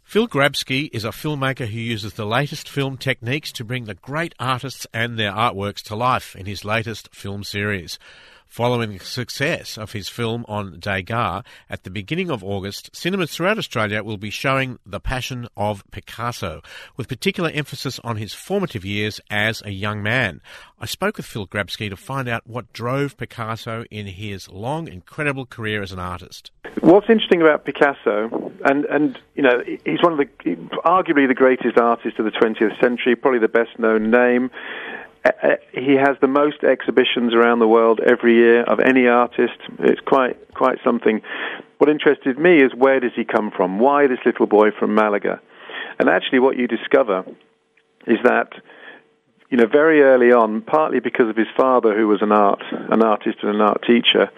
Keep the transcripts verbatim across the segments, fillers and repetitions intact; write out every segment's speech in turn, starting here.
Phil Grabsky is a filmmaker who uses the latest film techniques to bring the great artists and their artworks to life in his latest film series. Following the success of his film on Degas, at the beginning of August, cinemas throughout Australia will be showing The Passion of Picasso, with particular emphasis on his formative years as a young man. I spoke with Phil Grabsky to find out what drove Picasso in his long, incredible career as an artist. What's interesting about Picasso, and, and you know, he's one of the, arguably the greatest artist of the twentieth century, probably the best-known name. He has the most exhibitions around the world every year of any artist. It's quite quite something. What interested me is, where does he come from? Why this little boy from Malaga? And actually what you discover is that, you know, very early on, partly because of his father, who was an art an artist and an art teacher,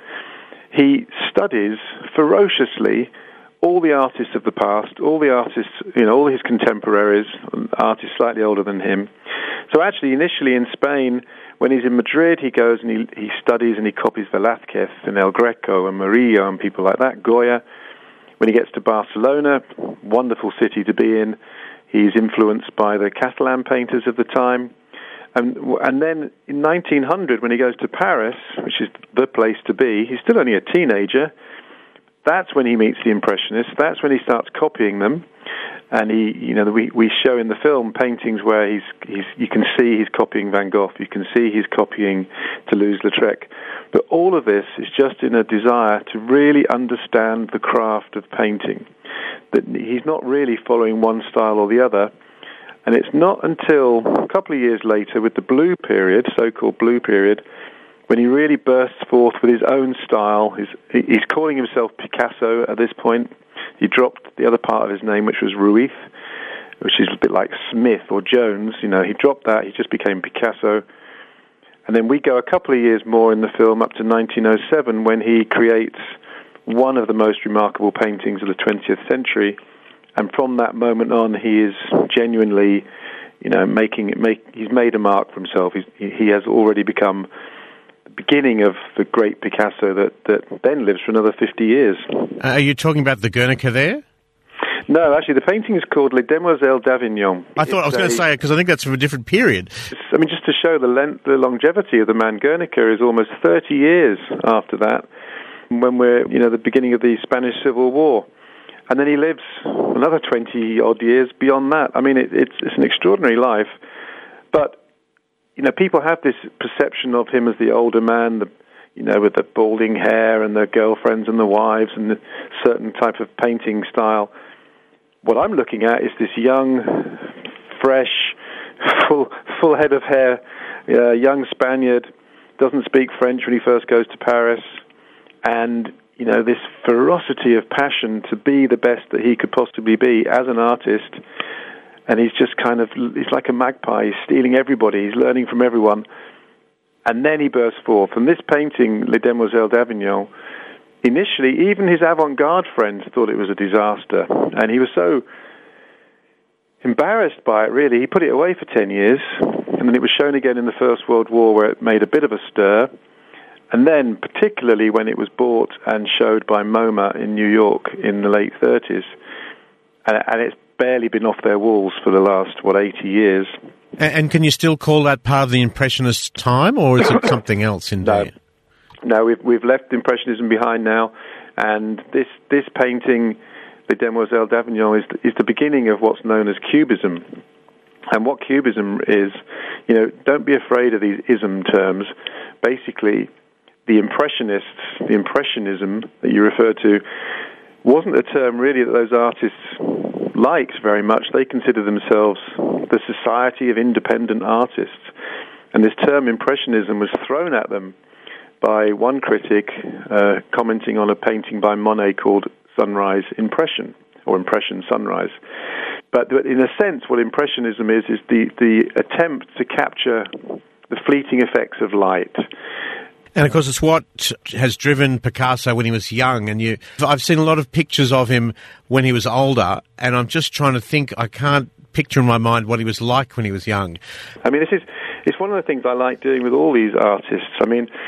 he studies ferociously all the artists of the past, all the artists, you know, all his contemporaries, artists slightly older than him. So actually, initially in Spain, when he's in Madrid, he goes and he, he studies and he copies Velázquez and El Greco and Murillo and people like that, Goya. When he gets to Barcelona, wonderful city to be in, he's influenced by the Catalan painters of the time. And, and then in nineteen hundred, when he goes to Paris, which is the place to be, he's still only a teenager. That's when he meets the Impressionists. That's when he starts copying them. And he, you know, we, we show in the film paintings where he's, he's, you can see he's copying Van Gogh, you can see he's copying Toulouse-Lautrec. But all of this is just in a desire to really understand the craft of painting. That he's not really following one style or the other. And it's not until a couple of years later, with the Blue Period, so-called Blue Period, when he really bursts forth with his own style. He's, he's calling himself Picasso at this point. He dropped the other part of his name, which was Ruiz, which is a bit like Smith or Jones. You know, he dropped that. He just became Picasso. And then we go a couple of years more in the film, up to nineteen oh seven, when he creates one of the most remarkable paintings of the twentieth century. And from that moment on, he is genuinely, you know, making it. Make he's made a mark for himself. He's, he has already become beginning of the great Picasso that, that then lives for another fifty years. Uh, are you talking about the Guernica there? No, actually, the painting is called Les Demoiselles d'Avignon. I thought it's I was going to say it because I think that's from a different period. I mean, just to show the length, the longevity of the man, Guernica is almost thirty years after that, when we're, you know, the beginning of the Spanish Civil War. And then he lives another twenty-odd years beyond that. I mean, it, it's, it's an extraordinary life, but you know, people have this perception of him as the older man, the, you know, with the balding hair and the girlfriends and the wives and the certain type of painting style. What I'm looking at is this young, fresh, full, full head of hair, uh, young Spaniard, doesn't speak French when he first goes to Paris, and you know, this ferocity of passion to be the best that he could possibly be as an artist. And he's just kind of, he's like a magpie. He's stealing everybody. He's learning from everyone. And then he bursts forth. And this painting, Les Demoiselles d'Avignon, initially, even his avant-garde friends thought it was a disaster. And he was so embarrassed by it, really. He put it away for ten years. And then it was shown again in the First World War, where it made a bit of a stir. And then, particularly when it was bought and showed by MoMA in New York in the late thirties. And, and it's barely been off their walls for the last, what, eighty years. And, and can you still call that part of the Impressionist time, or is it something else in no. there? No, we've, we've left Impressionism behind now, and this, this painting, Les Demoiselles d'Avignon, is, is the beginning of what's known as Cubism. And what Cubism is, you know, don't be afraid of these ism terms. Basically, the Impressionists, the Impressionism that you refer to, wasn't a term really that those artists liked very much. They consider themselves the Society of Independent Artists. And this term Impressionism was thrown at them by one critic uh, commenting on a painting by Monet called Sunrise Impression, or Impression Sunrise. But in a sense, what Impressionism is, is the, the attempt to capture the fleeting effects of light. And of course, it's what has driven Picasso when he was young. And you, I've seen a lot of pictures of him when he was older, and I'm just trying to think, I can't picture in my mind what he was like when he was young. I mean, this is it's one of the things I like doing with all these artists. I mean,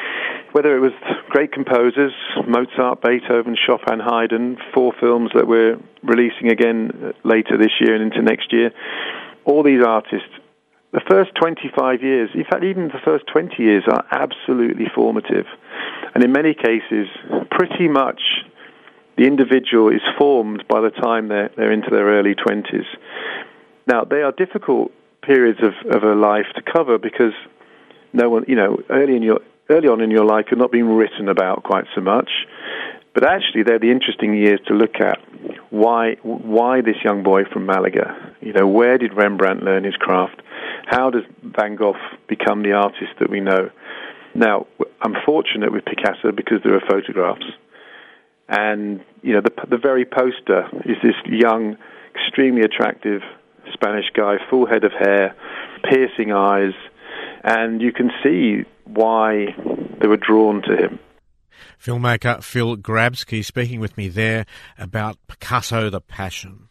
whether it was great composers, Mozart, Beethoven, Chopin, Haydn, four films that we're releasing again later this year and into next year, all these artists, the first twenty-five years, in fact even the first twenty years, are absolutely formative. And in many cases, pretty much the individual is formed by the time they're, they're into their early twenties. Now, they are difficult periods of, of a life to cover because no one, you know, early in your early on in your life, you're not being written about quite so much. But actually, they're the interesting years to look at. Why, why this young boy from Malaga? You know, where did Rembrandt learn his craft? How does Van Gogh become the artist that we know? Now, I'm fortunate with Picasso because there are photographs. And, you know, the, the very poster is this young, extremely attractive Spanish guy, full head of hair, piercing eyes, and you can see why they were drawn to him. Filmmaker Phil Grabsky speaking with me there about Picasso the Passion.